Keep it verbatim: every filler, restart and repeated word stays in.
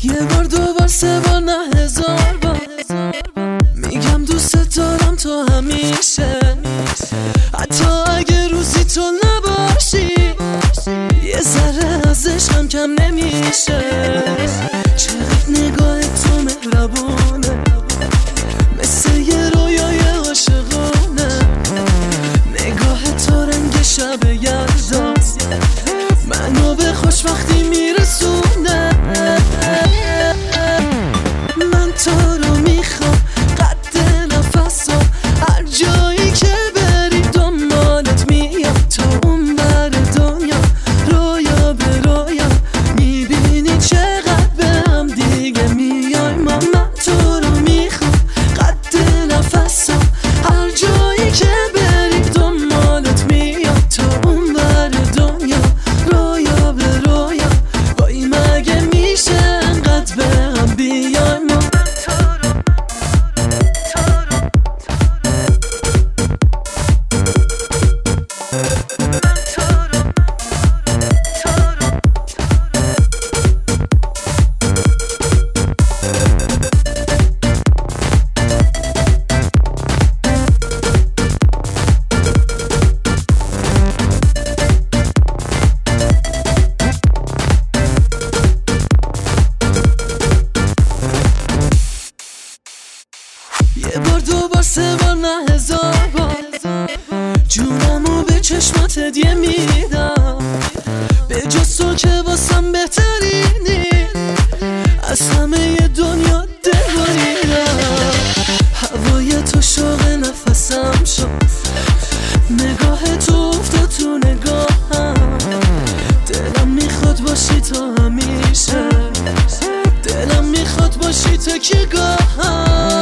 یه بار دو بار سه بار نه هزار بار میگم دوست دارم تو همیشه، حتی اگه روزی تو نباشی یه ذره از عشقم کم نمیشه. چقدر نگاه تو مهربونه، مثل یه رویای عاشقونه. نگاه تو رنگ شب یلدا منو به خوشبختی میرسونه. من تو رو میخوام قد نفسا، هر جایی که بری دنبالت میام. تا اون بر دنیا رویا به رویا میبینی چقدر به هم دیگه میای. ما من تو رو میخوام قد نفسا، هر جایی که بری دنبالت میام. تا اون بر دنیا رویا به رویا، وای مگه میشه انقدر به هم بیای. ما یه بار دو بار سه بار نه هزار بار جونمو به چشمات هدیه میدم. به جز تو که واسم بهترینی، از همه دنیا دل بریدم. هوای تو شوق نفسم شد، نگاه تو افتاد تو نگاهم. دلم میخواد باشی تو همیشه، دلم میخواد باشی تکیه‌گاهم.